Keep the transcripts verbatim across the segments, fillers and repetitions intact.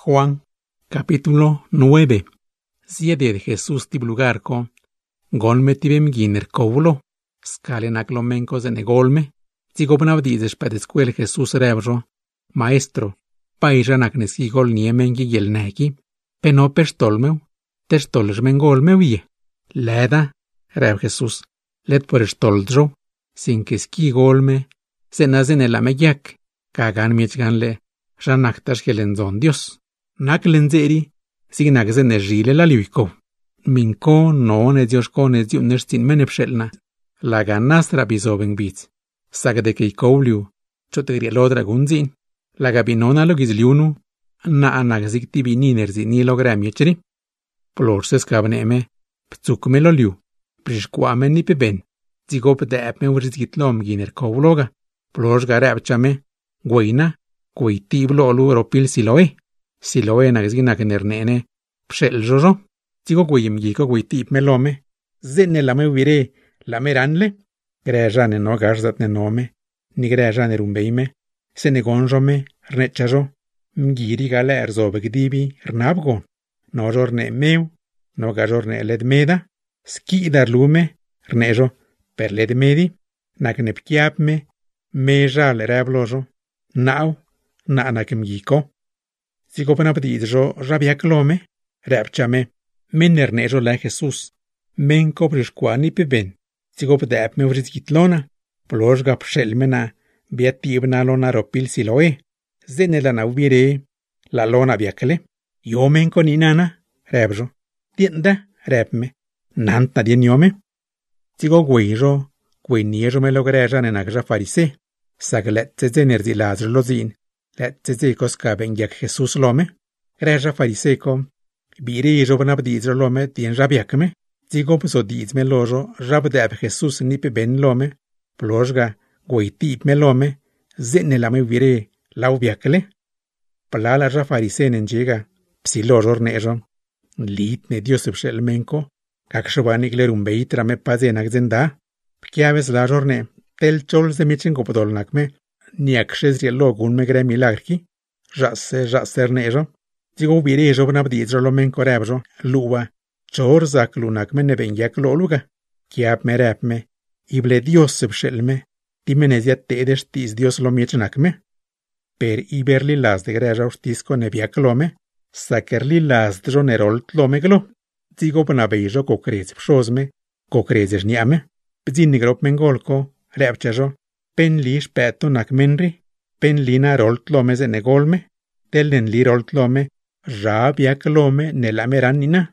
Juan, capítulo nueve. Siede de Jesús tib lugar ko, golme tibem giner kovulo, skalen aklomenkos en golme, zigobnavdides pa descuel Jesús rebro, maestro, paijan akneski gol niemengi yelneki, peno pestolmeu, testolsmen golmeu ye. Leda, reb Jesús, let por estoldro, sin que ski golme, se nazen el amegyak, kagan miechganle, janaktas gelenzon Dios. Nak lenzeri, sin nagzen ejile la liwiko. Minko no ne Dios ko ne Dios nestin menepshelna. La ganas rabizoben bit. Sagde que ikowliu, chotegrielo dragunzin. La gabinona lo gizliunu, na anagzik tibininerzi ni lo gramiechri. Plorses kabneme, ptsukme lo liu, prishkwame ni peben. Zigop deapme urzgitlom giner kowloga. Plors garabchame, guina, guitiblo olu ropil siloe. Siloe nagzginak nernene, psheljojo. Zigo guim giko guitip melome. Zenne lame vire, lame ranle. Grejane no garzat ne nome, ni grejane rumbeime. Senegonjome, rnechajo. Mgiri gale erzobegdibi, rnabgon. No jorne meu, no gajorne ledmeda. Ski dar lume, rnejo, per ledmedi. Naknepkiapme, meja le reblojo. Nau, na nakem giko. Zigopnapdidjo rabiaklome, repchame, mennernejo la Jesús, menko prishkwani peben, zigopdapme vrizgitlona, plojga pshelmena, biatibna lona ropil siloe, zenela naubire, la lona biakle, yo menko ninana, rebjo, tienda, repme, nantna dien yome, zigo guijo, guiniejo me logreja nenagja farise, sagletze zenerzilazr lozin, Letzezekos kaben yak Jesús lome, reja fariseko, bire jo banabdizro lome tien rabiakme, zigo puso dizme lojo, rabdab Jesús nipe ben lome, plojga, goitip me lome, zenne lame vire, lau biakle. Palala ja fariseen enjega, psilojor nejo, lit ne Dios pshelmenko, kakshobani glerum beitra me pazenak zenda, pkiaves la jorne, tel chol se michenko podolnakme, ni akshezri logun me gre milagrki, jase jaser nejo, zigo birejo banabdizro lomen korebjo, luwa, chor zak lunak me nebengyak loluga, kiap me repme, ible Dios sebshelme, timenezia tedes tis Dios lomiechnakme, per iberli las de greja ustisko nebiak lome, sakerli las djo nerolt lomeglo, zigo banabeijo kokrez pshozme, kokrezes niame, bzinnigrop mengolko, repchajo, pen li speto nak menri, pen li na rolt lome ze negolme, tellen li rolt lome, ja biak lome ne la meranina.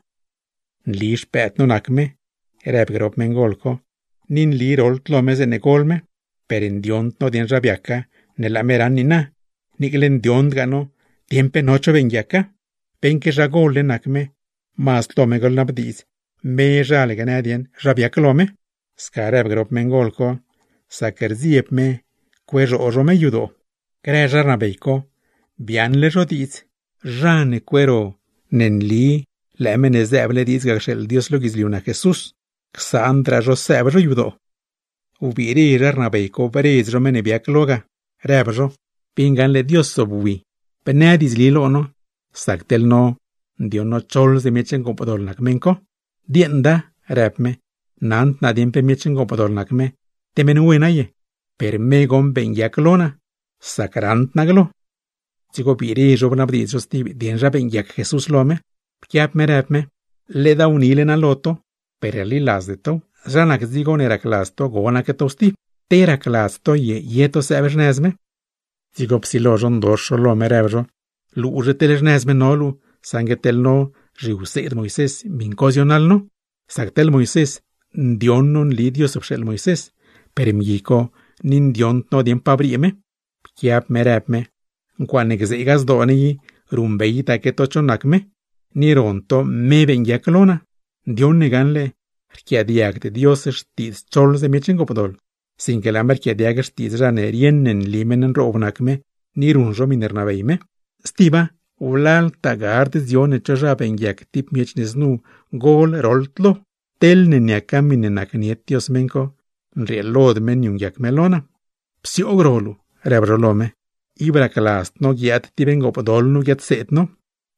Li speto nak me, repgrop mengolko, nin li rolt lome ze negolme, per en diont no dien rabiaka, ne la meranina, niglen diont gano, tiempe nocho vengiaka, pen que jagole nak me, mas lome gol nabdiz, me jale ganadien, rabiak lome, ska repgrop mengolko, Saker ziepme, cuejo ojo me ayudó. Creja rabeiko, bian le rodiz, jane cuero, nen li, le menezable diz gachel Dios lo gizliuna Jesús, xandra jo sebro ayudó. Ubiri rabeiko berez jo menebiak loga, rebjo, pingan le Dios sobui, penedis li lono, saktel no, dio no chol de mechen compodol nakmenko, dienda, repme, nant nadien pe mechen compodol nakme, temenuenaye, per megon benyaklona, sakrant naglo. Zigo biri jobnabdizos tibi dienja benyak Jesús lome, pkiap merepme, le da unile na loto, per li las de to, janak zigo neraklasto gona que tosti, teraklasto ye yeto seversnesme. Zigo psilojon dorsho lome rebjo, lu ujetelesnesme nolu, sangetel no, riused Moises, minkozional no, saktel Moises, dionnon lidios obshel Moises, Perimgiko, nin diont no dien pabrieme, kiap merepme, nquanek zegas doni, rumbei taketocho nakme, ni ronto me benyaklona, dion neganle, kiadiak de dioses tiz chols de mechengopodol, sin que la merkiadiak tiz ranerien en limen en robnakme, ni runjo minernaveime, stiva, ulal tagardes dion echoja benyak tip mechnesnu, gol roltlo, tel neniakam minenaknietios menko, Rielod menjung jak melona. Psi ogrolu, rebrolome. Ibra kalast no giat tibengo podolnu giat setno.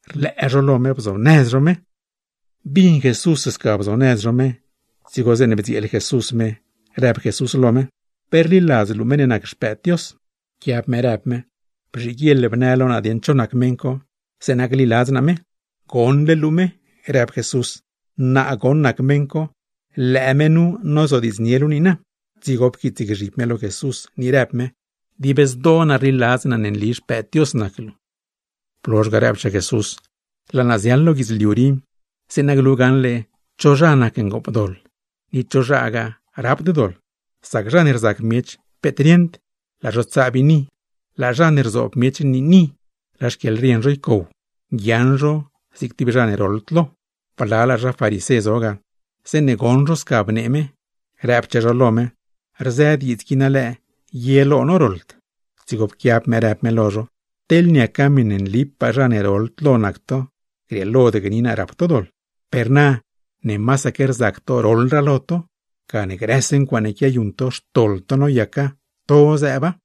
Rle rolome bzonezrome. Bin Jesus ska bzonezrome. Sigo zene beziel Jesus me. Rep Jesus lome. Perli lazlu menenak spetios. Kiap me rep me. Prigielle benelon adien chonak menko. Senagli lazname. Gonde lume. Rep Jesus. Na gonak menko. Lemenu nozo diznielunina. Zigop ki zigrijmelo Jesus ni rep me. Dibes don arri laznan en lish petios naklu. Plosh garepche Jesus. La naziallo gizliuri. Senaglugan le chojana kengopdol. Ni chojaga rapdudol. Sagjaner zak miech petrient. La jotzabini. La janer zop miech ni ni. La shkelrien roikou. Gianjo siktibjaner oltlo. Palala ja farisezoga. Senegonjo skabneme. Rapche rolome. Rzad yitzkinale. Yelo onorolt. Zigop kiap me rap me lojo. Telnia kaminen lip pajaner oltlo nakto. Grielo de genina raptodol. Perna, ne masaker zaktor olraloto. Kane gresen kwane kia juntos toltono yaka. To zeba.